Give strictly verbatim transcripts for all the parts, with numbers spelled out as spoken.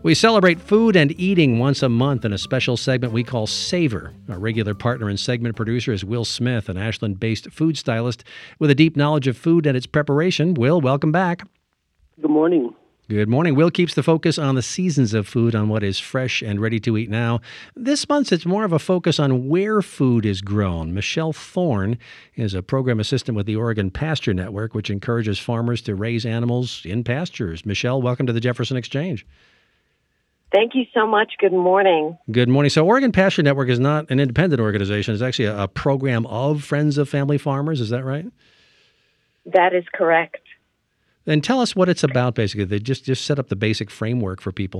We celebrate food and eating once a month in a special segment we call Savor. Our regular partner and segment producer is Will Smith, an Ashland-based food stylist with a deep knowledge of food and its preparation. Will, welcome back. Good morning. Good morning. Will keeps the focus on the seasons of food, on what is fresh and ready to eat now. This month, it's more of a focus on where food is grown. Michelle Thorne is a program assistant with the Oregon Pasture Network, which encourages farmers to raise animals in pastures. Michelle, welcome to the Jefferson Exchange. Thank you so much. Good morning. Good morning. So Oregon Pasture Network is not an independent organization. It's actually a, a program of Friends of Family Farmers. Is that right? That is correct. And tell us what it's about, basically. They just, just set up the basic framework for people.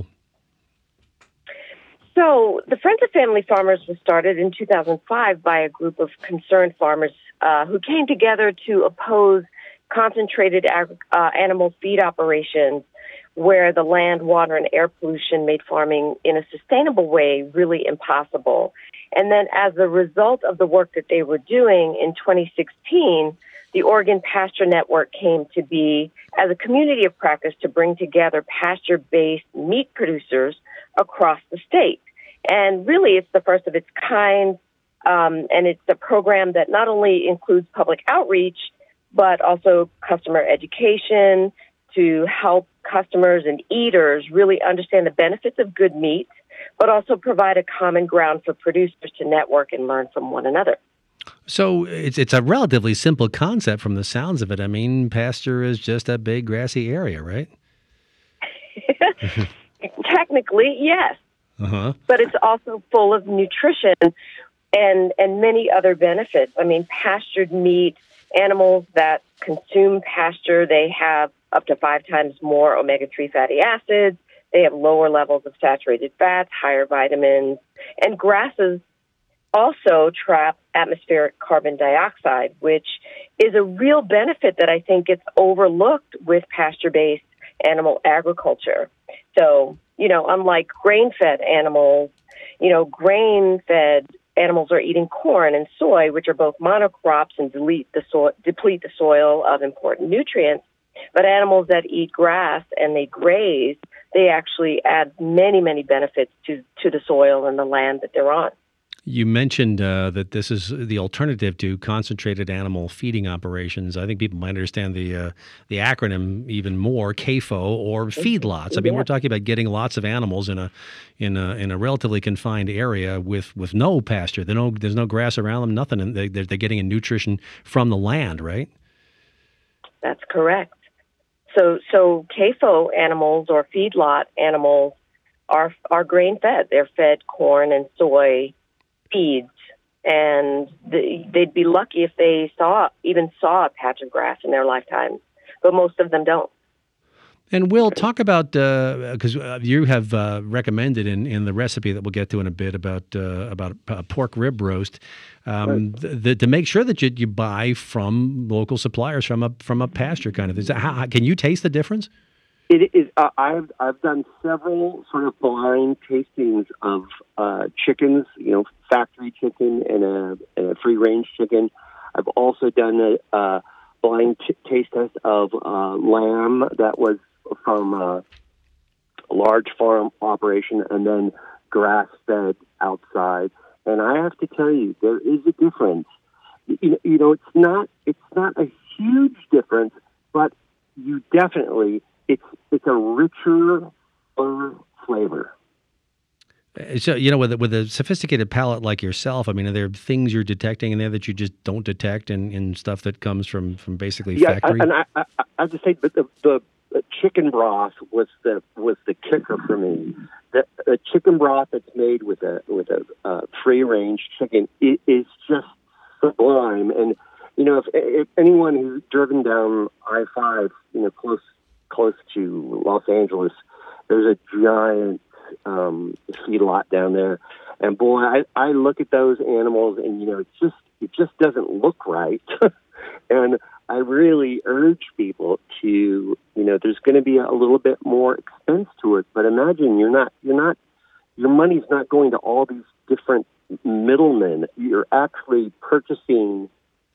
So the Friends of Family Farmers was started in two thousand five by a group of concerned farmers uh, who came together to oppose concentrated ag- uh, animal feed operations where the land, water, and air pollution made farming in a sustainable way really impossible. And then as a result of the work that they were doing in twenty sixteen, the Oregon Pasture Network came to be as a community of practice to bring together pasture-based meat producers across the state. And really, it's the first of its kind, um, and it's a program that not only includes public outreach, but also customer education to help customers and eaters really understand the benefits of good meat, but also provide a common ground for producers to network and learn from one another. So it's it's a relatively simple concept from the sounds of it. I mean, pasture is just a big grassy area, right? Technically, yes. Uh-huh. But it's also full of nutrition and and many other benefits. I mean, pastured meat, animals that consume pasture, they have up to five times more omega three fatty acids. They have lower levels of saturated fats, higher vitamins, and grasses also trap atmospheric carbon dioxide, which is a real benefit that I think gets overlooked with pasture-based animal agriculture. So, you know, unlike grain-fed animals, you know, grain-fed animals are eating corn and soy, which are both monocrops and delete the so- deplete the soil of important nutrients. But animals that eat grass and they graze, they actually add many, many benefits to, to the soil and the land that they're on. You mentioned uh, that this is the alternative to concentrated animal feeding operations. I think people might understand the uh, the acronym even more, C A F O, or feedlots. I mean, Yeah. we're talking about getting lots of animals in a in a in a relatively confined area with, with no pasture. There's no there's no grass around them, nothing, and they, they're, they're getting a nutrition from the land, right? That's correct. So, so C A F O animals or feedlot animals are are grain fed. They're fed corn and soy feeds, and the, they'd be lucky if they saw even saw a patch of grass in their lifetime, but most of them don't. And Will, talk about, because uh, uh, you have uh, recommended in, in the recipe that we'll get to in a bit about uh, about uh, pork rib roast, um, Right. the, the, to make sure that you, you buy from local suppliers from a from a pasture kind of thing. Is that, how, can you taste the difference? It is. Uh, I've I've done several sort of blind tastings of uh, chickens. You know, factory chicken and a, and a free range chicken. I've also done a uh, blind t- taste test of uh, lamb that was from uh, a large farm operation, and then grass fed outside. And I have to tell you, there is a difference. You, you know, it's not it's not a huge difference, but you definitely. It's it's a richer flavor. So, you know, with a, with a sophisticated palate like yourself, I mean, are there things you're detecting in there that you just don't detect in, in stuff that comes from, from basically yeah, factory? and I, I, I have to say, but the, the, the chicken broth was the was the kicker for me. The, the chicken broth that's made with a with a uh, free range chicken it is just sublime. And you know, if, if anyone who's driven down I five, you know, close. close to Los Angeles, there's a giant um, feedlot down there, and boy, I, I look at those animals, and you know, it just it just doesn't look right. And I really urge people to, you know, there's going to be a little bit more expense to it, but imagine you're not you're not your money's not going to all these different middlemen. You're actually purchasing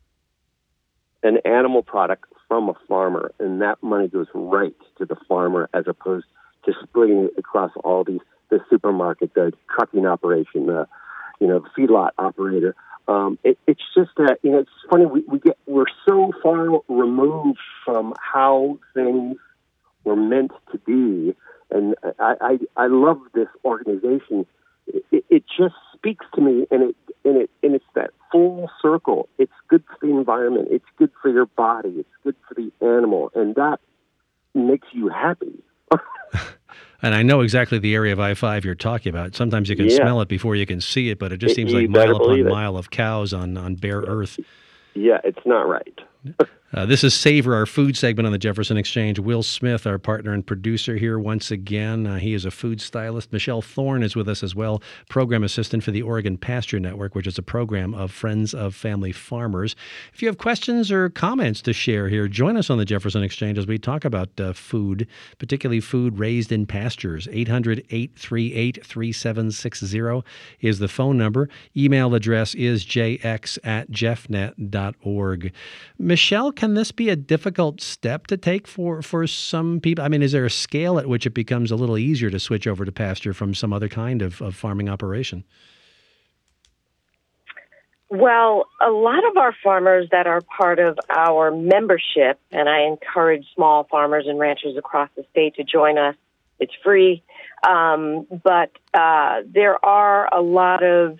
an animal product from a farmer, and that money goes right to the farmer as opposed to splitting it across all these, the supermarket, the trucking operation, the, you know, feedlot operator. Um, it, it's just that, you know, it's funny, we, we get, we're so far removed from how things were meant to be. And I, I, I love this organization. It, it just speaks to me, and it, and it, and it's that full circle. It's good for the environment. It's good for your body. It's good for the animal. And that makes you happy. And I know exactly the area of I five you're talking about. Sometimes you can yeah. smell it before you can see it, but it just It, seems like mile upon mile of cows on, on bare earth. Yeah, it's not right. Uh, this is Savor, our food segment on the Jefferson Exchange. Will Smith, our partner and producer here once again. Uh, he is a food stylist. Michelle Thorne is with us as well, program assistant for the Oregon Pasture Network, which is a program of Friends of Family Farmers. If you have questions or comments to share here, join us on the Jefferson Exchange as we talk about uh, food, particularly food raised in pastures. eight hundred, eight three eight, three seven six zero is the phone number. Email address is j x at jeffnet dot org. Michelle, can this be a difficult step to take for, for some people? I mean, is there a scale at which it becomes a little easier to switch over to pasture from some other kind of, of farming operation? Well, a lot of our farmers that are part of our membership, and I encourage small farmers and ranchers across the state to join us. It's free. Um, but uh, there are a lot of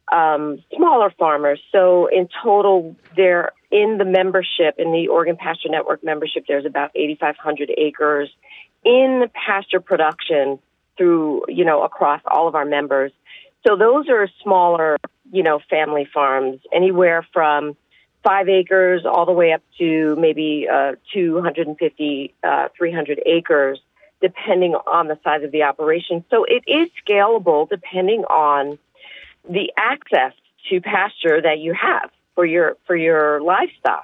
um, smaller farmers. So in total, there in the membership, in the Oregon Pasture Network membership, there's about eighty-five hundred acres in the pasture production through, you know, across all of our members. So those are smaller, you know, family farms, anywhere from five acres all the way up to maybe uh, two hundred fifty, uh, three hundred acres, depending on the size of the operation. So it is scalable depending on the access to pasture that you have for your for your livestock.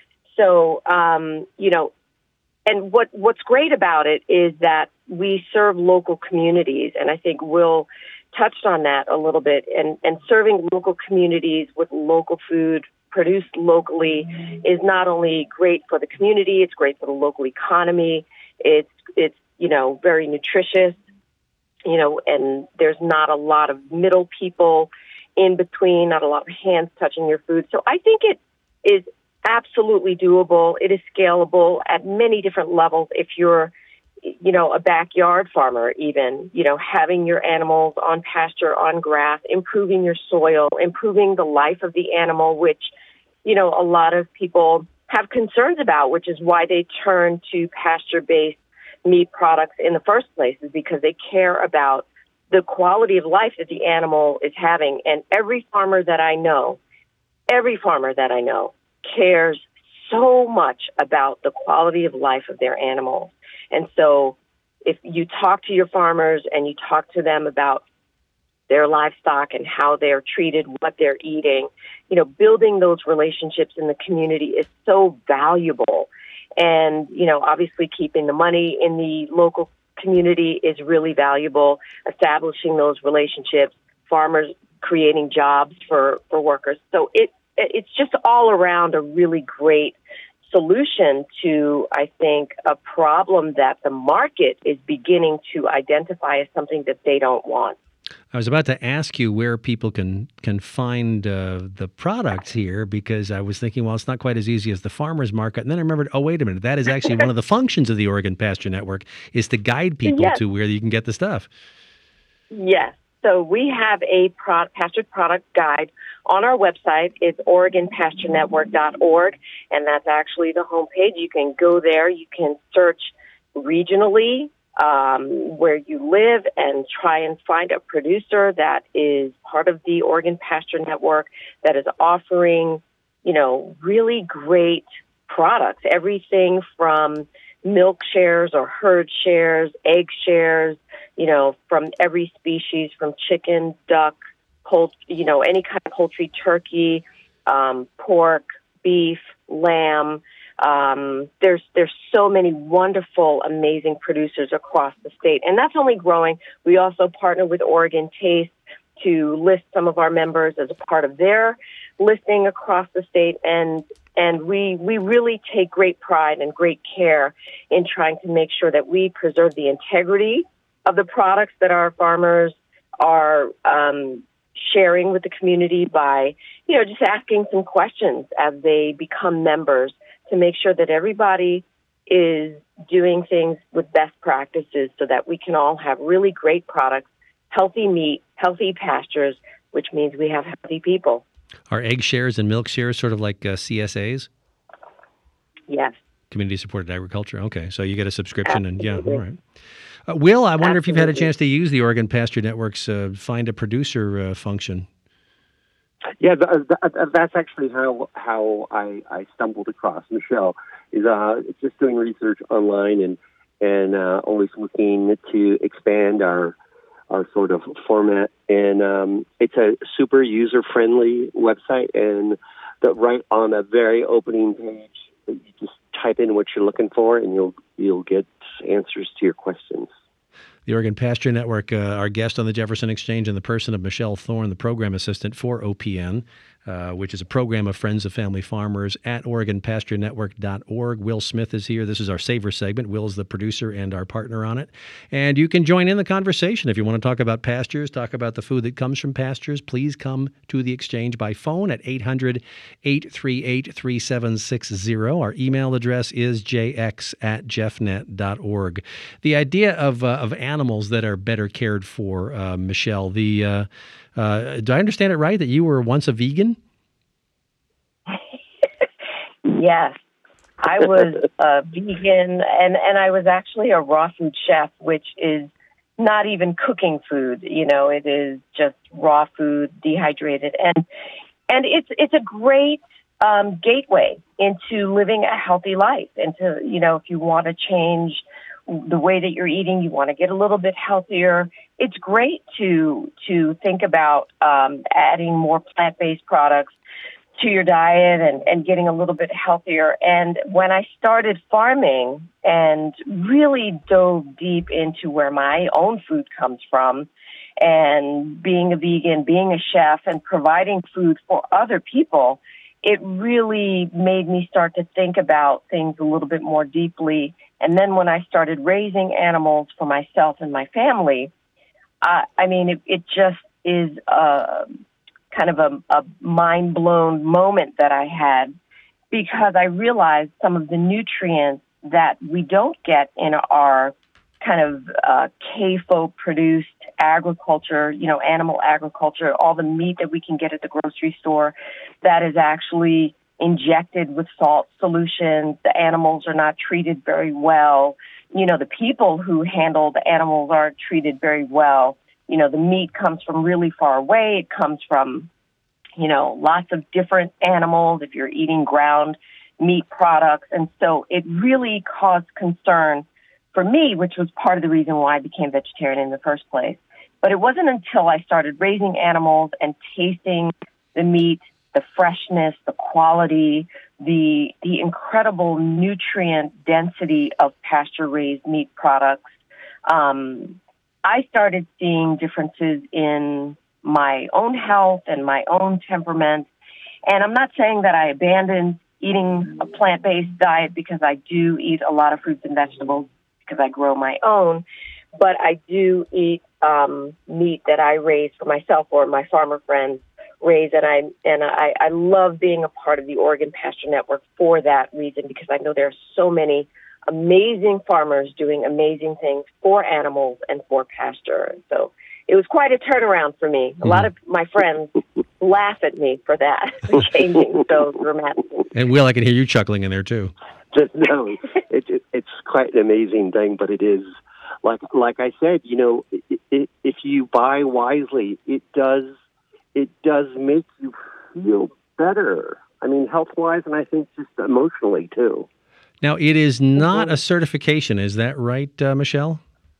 So, um, you know, and what what's great about it is that we serve local communities, and I think Will touched on that a little bit, and, and serving local communities with local food produced locally is not only great for the community, it's great for the local economy. It's, it's, you know, very nutritious, you know, and there's not a lot of middle people in between, not a lot of hands touching your food. So I think it is absolutely doable. It is scalable at many different levels. If you're, you know, a backyard farmer, even, you know, having your animals on pasture, on grass, improving your soil, improving the life of the animal, which, you know, a lot of people have concerns about, which is why they turn to pasture-based meat products in the first place, is because they care about the quality of life that the animal is having. And every farmer that I know, every farmer that I know cares so much about the quality of life of their animals. And so if you talk to your farmers and you talk to them about their livestock and how they're treated, what they're eating, you know, building those relationships in the community is so valuable. And, you know, obviously keeping the money in the local community is really valuable, establishing those relationships, farmers creating jobs for, for workers. So it it's just all around a really great solution to, I think, a problem that the market is beginning to identify as something that they don't want. I was about to ask you where people can can find uh, the products here, because I was thinking, well, it's not quite as easy as the farmer's market. And then I remembered, oh, wait a minute, that is actually one of the functions of the Oregon Pasture Network, is to guide people yes. to where you can get the stuff. Yes. So we have a pro- pasture product guide on our website. It's oregon pasture network dot org, and that's actually the homepage. You can go there. You can search regionally um, where you live and try and find a producer that is part of the Oregon Pasture Network that is offering, you know, really great products, everything from milk shares or herd shares, egg shares, you know, from every species, from chicken, duck, poultry, you know, any kind of poultry, turkey, um, pork, beef, lamb. Um, there's there's so many wonderful, amazing producers across the state, and that's only growing. We also partner with Oregon Taste to list some of our members as a part of their listing across the state, and And we, we really take great pride and great care in trying to make sure that we preserve the integrity of the products that our farmers are um, sharing with the community by, you know, just asking some questions as they become members to make sure that everybody is doing things with best practices so that we can all have really great products, healthy meat, healthy pastures, which means we have healthy people. Are egg shares and milk shares sort of like uh, C S As? Yes. Community Supported Agriculture. Okay, so you get a subscription. Absolutely. And yeah, all right. Uh, Will, I wonder Absolutely. if you've had a chance to use the Oregon Pasture Network's uh, Find a Producer uh, function. Yeah, th- th- that's actually how how I, I stumbled across Michelle. Is uh, just doing research online and and uh, always looking to expand our our sort of format. And um, it's a super user friendly website, and the, right on a very opening page, you just type in what you're looking for, and you'll you'll get answers to your questions. The Oregon Pasture Network, uh, our guest on the Jefferson Exchange in the person of Michelle Thorn, the program assistant for O P N, uh, which is a program of Friends of Family Farmers at Oregon Pasture Network dot org. Will Smith is here. This is our Savor segment. Will is the producer and our partner on it. And you can join in the conversation. If you want to talk about pastures, talk about the food that comes from pastures, please come to the Exchange by phone at eight hundred, eight three eight, three seven six zero. Our email address is j x at jeff net dot org. The idea of, uh, of animals that are better cared for, uh, Michelle, the uh, uh, do I understand it right that you were once a vegan? Yes, I was a vegan, and, and I was actually a raw food chef, which is not even cooking food. You know, it is just raw food, dehydrated, and and it's it's a great um, gateway into living a healthy life. Into, you know, if you want to change the way that you're eating, you want to get a little bit healthier, it's great to to think about um, adding more plant-based products to your diet and, and getting a little bit healthier. And when I started farming and really dove deep into where my own food comes from, and being a vegan, being a chef, and providing food for other people, it really made me start to think about things a little bit more deeply. And then when I started raising animals for myself and my family, uh, I mean, it, it just is a kind of a, a mind-blown moment that I had, because I realized some of the nutrients that we don't get in our kind of uh, C A F O-produced agriculture, you know, animal agriculture, all the meat that we can get at the grocery store that is actually injected with salt solutions. The animals are not treated very well. You know, the people who handle the animals aren't treated very well. You know, the meat comes from really far away. It comes from, you know, lots of different animals if you're eating ground meat products. And so it really caused concern for me, which was part of the reason why I became vegetarian in the first place. But it wasn't until I started raising animals and tasting the meat, the freshness, the quality, the the incredible nutrient density of pasture-raised meat products, um, I started seeing differences in my own health and my own temperament. And I'm not saying that I abandoned eating a plant-based diet, because I do eat a lot of fruits and vegetables because I grow my own, but I do eat um, meat that I raise for myself or my farmer friends raise, and I and I, I love being a part of the Oregon Pasture Network for that reason, because I know there are so many amazing farmers doing amazing things for animals and for pasture. So it was quite a turnaround for me. A lot of my friends laugh at me for that, changing so dramatically. And Will, I can hear you chuckling in there too. Just no, it, it, it's quite an amazing thing, but it is, like like I said, you know, it, it, if you buy wisely, it does it does make you feel better. I mean, health-wise, and I think just emotionally too. Now, it is not a certification, is that right, uh, Michelle?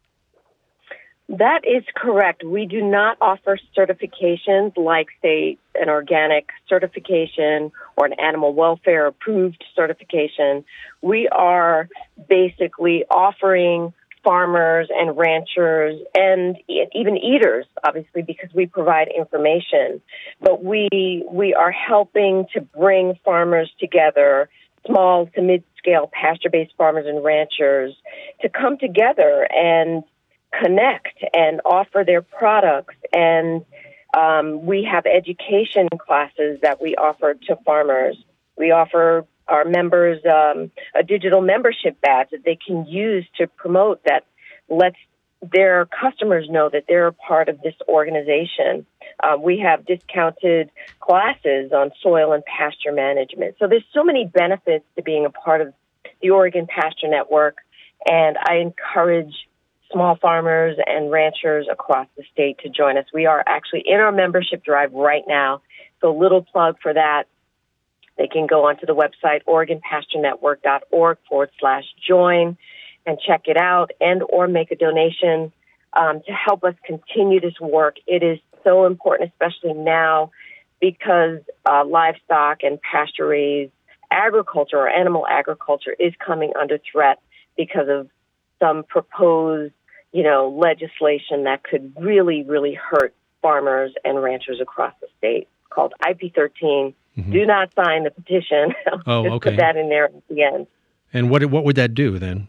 That is correct. We do not offer certifications like, say, an organic certification or an animal welfare approved certification. We are basically offering farmers and ranchers and e- even eaters, obviously, because we provide information. But we we are helping to bring farmers together, small to mid-scale pasture-based farmers and ranchers, to come together and connect and offer their products. And um, we have education classes that we offer to farmers. We offer our members um, a digital membership badge that they can use to promote that lets their customers know that they're a part of this organization. Uh, we have discounted classes on soil and pasture management. So there's so many benefits to being a part of the Oregon Pasture Network, and I encourage small farmers and ranchers across the state to join us. We are actually in our membership drive right now, so a little plug for that. They can go onto the website, OregonPastureNetwork.org forward slash join, and check it out, and or make a donation um, to help us continue this work. It is so important, especially now, because uh, livestock and pasture-raised agriculture or animal agriculture is coming under threat because of some proposed, you know, legislation that could really, really hurt farmers and ranchers across the state, called I P thirteen. Mm-hmm. Do not sign the petition. Oh, Just okay. Put that in there at the end. And what what would that do then?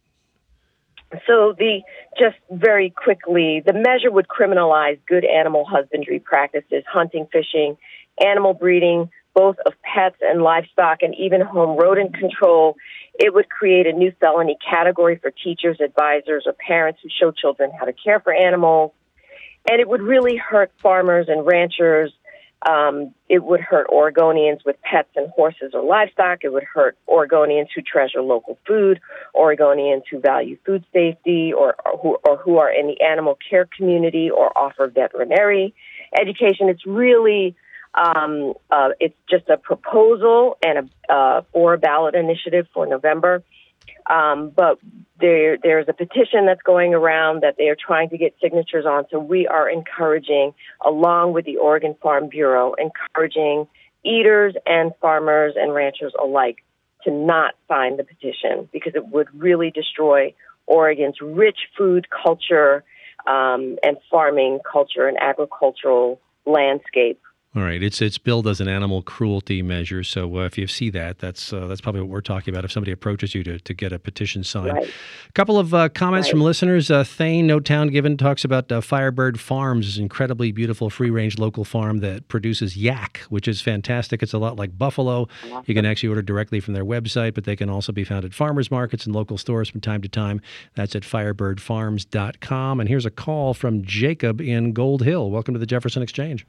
So the just very quickly, the measure would criminalize good animal husbandry practices, hunting, fishing, animal breeding, both of pets and livestock, and even home rodent control. It would create a new felony category for teachers, advisors, or parents who show children how to care for animals. And it would really hurt farmers and ranchers. Um, it would hurt Oregonians with pets and horses or livestock. It would hurt Oregonians who treasure local food, Oregonians who value food safety, or, or, who, or who are in the animal care community or offer veterinary education. It's really, um, uh, it's just a proposal and a uh, for a ballot initiative for November. Um, but there, there's a petition that's going around that they are trying to get signatures on. So we are encouraging, along with the Oregon Farm Bureau, encouraging eaters and farmers and ranchers alike to not sign the petition, because it would really destroy Oregon's rich food culture um, and farming culture and agricultural landscape. All right, it's it's billed as an animal cruelty measure. So uh, if you see that, that's uh, that's probably what we're talking about. If somebody approaches you to, to get a petition signed, right. A couple of uh, comments right. from listeners. Uh, Thane, No Town Given, talks about uh, Firebird Farms, an incredibly beautiful free-range local farm that produces yak, which is fantastic. It's a lot like buffalo. Awesome. You can actually order directly from their website, but they can also be found at farmers markets and local stores from time to time. That's at firebird farms dot com. And here's a call from Jacob in Gold Hill. Welcome to the Jefferson Exchange.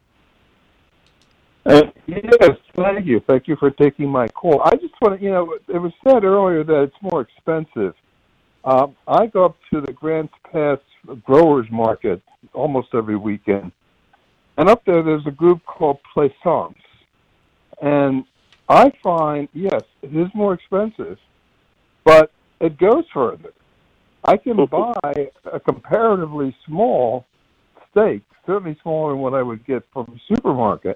Uh, yes, thank you. Thank you for taking my call. I just want to, you know, it was said earlier that it's more expensive. Um, I go up to the Grants Pass Growers Market almost every weekend. And up there, there's a group called Plaisance. And I find, yes, it is more expensive, but it goes further. I can buy a comparatively small steak, certainly smaller than what I would get from a supermarket,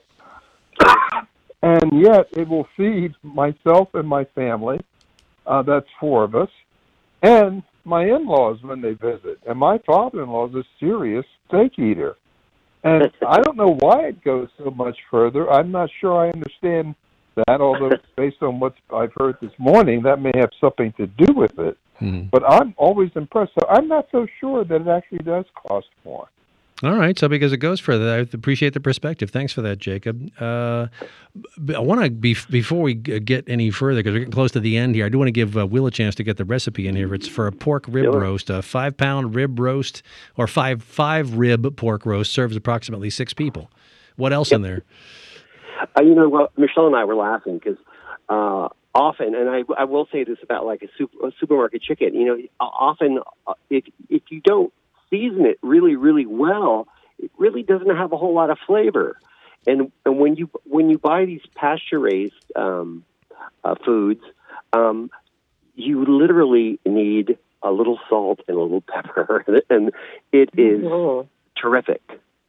and yet it will feed myself and my family, uh, that's four of us, and my in-laws when they visit. And my father-in-law is a serious steak eater. And I don't know why it goes so much further. I'm not sure I understand that, although based on what I've heard this morning, that may have something to do with it. Mm-hmm. But I'm always impressed. So I'm not so sure that it actually does cost more. All right. So because it goes further, I appreciate the perspective. Thanks for that, Jacob. Uh, I want to, be, before we get any further, because we're getting close to the end here, I do want to give uh, Will a chance to get the recipe in here. It's for a pork rib sure. roast. A five-pound rib roast, or five five rib pork roast, serves approximately six people. What else yep. in there? Uh, you know, well, Michelle and I were laughing because uh, often, and I, I will say this about like a, super, a supermarket chicken, you know, often uh, if if you don't season it really, really well, it really doesn't have a whole lot of flavor. And and when you when you buy these pasture raised um, uh, foods, um, you literally need a little salt and a little pepper, and it is mm-hmm. terrific.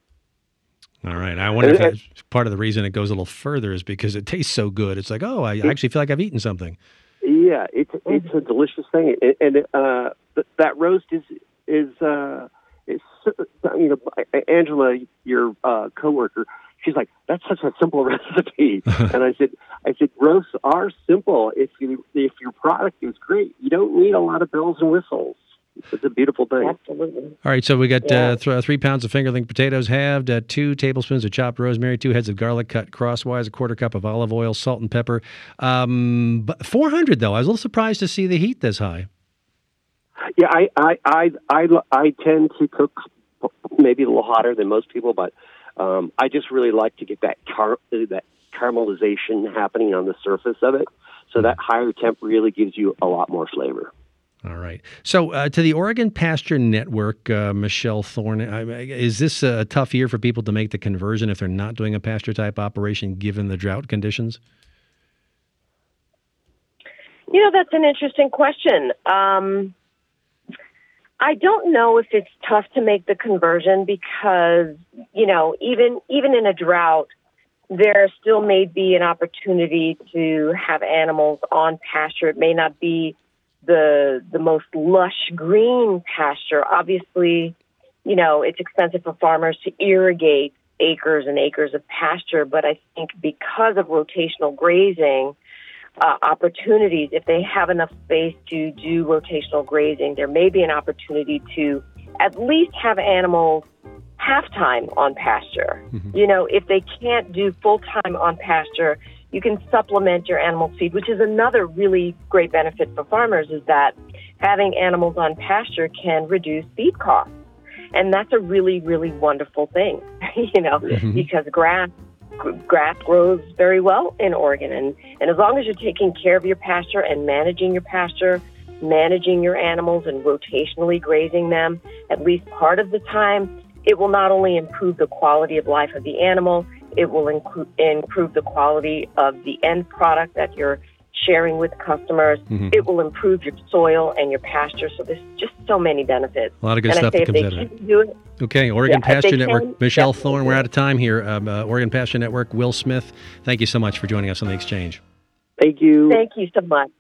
All right. I wonder if that's part of the reason it goes a little further is because it tastes so good. It's like, oh, I actually feel like I've eaten something. Yeah, it's it's a delicious thing, and, and uh, th- that roast is is uh, is you know Angela, your uh, coworker. She's like, that's such a simple recipe, and I said, I said roasts are simple if you if your product is great. You don't need a lot of bells and whistles. It's a beautiful thing. Absolutely. All right, so we got Yeah. uh, th- three pounds of fingerling potatoes halved, uh, two tablespoons of chopped rosemary, two heads of garlic cut crosswise, a quarter cup of olive oil, salt and pepper. Um, but four hundred though, I was a little surprised to see the heat this high. Yeah, I I I I, I tend to cook maybe a little hotter than most people, but um, I just really like to get that car- that caramelization happening on the surface of it. So that higher temp really gives you a lot more flavor. All right. So uh, to the Oregon Pasture Network, uh, Michelle Thorne, I, is this a tough year for people to make the conversion if they're not doing a pasture-type operation given the drought conditions? You know, that's an interesting question. Um, I don't know if it's tough to make the conversion because, you know, even even in a drought, there still may be an opportunity to have animals on pasture. It may not be the the most lush green pasture. Obviously, you know, it's expensive for farmers to irrigate acres and acres of pasture, but I think because of rotational grazing uh, opportunities, if they have enough space to do rotational grazing, there may be an opportunity to at least have animals half-time on pasture. Mm-hmm. You know, if they can't do full-time on pasture, you can supplement your animal feed, which is another really great benefit for farmers, is that having animals on pasture can reduce feed costs. And that's a really, really wonderful thing, you know, mm-hmm. because grass grass grows very well in Oregon. And, and as long as you're taking care of your pasture and managing your pasture, managing your animals and rotationally grazing them at least part of the time, it will not only improve the quality of life of the animal, it will inclu- improve the quality of the end product that you're sharing with customers. Mm-hmm. It will improve your soil and your pasture. So there's just so many benefits. A lot of good and stuff I say that comes if out they of can it. Do it. Okay, Oregon yeah, Pasture Network. can, Michelle definitely. Thorne, we're out of time here. Um, uh, Oregon Pasture Network, Will Smith, thank you so much for joining us on The Exchange. Thank you. Thank you so much.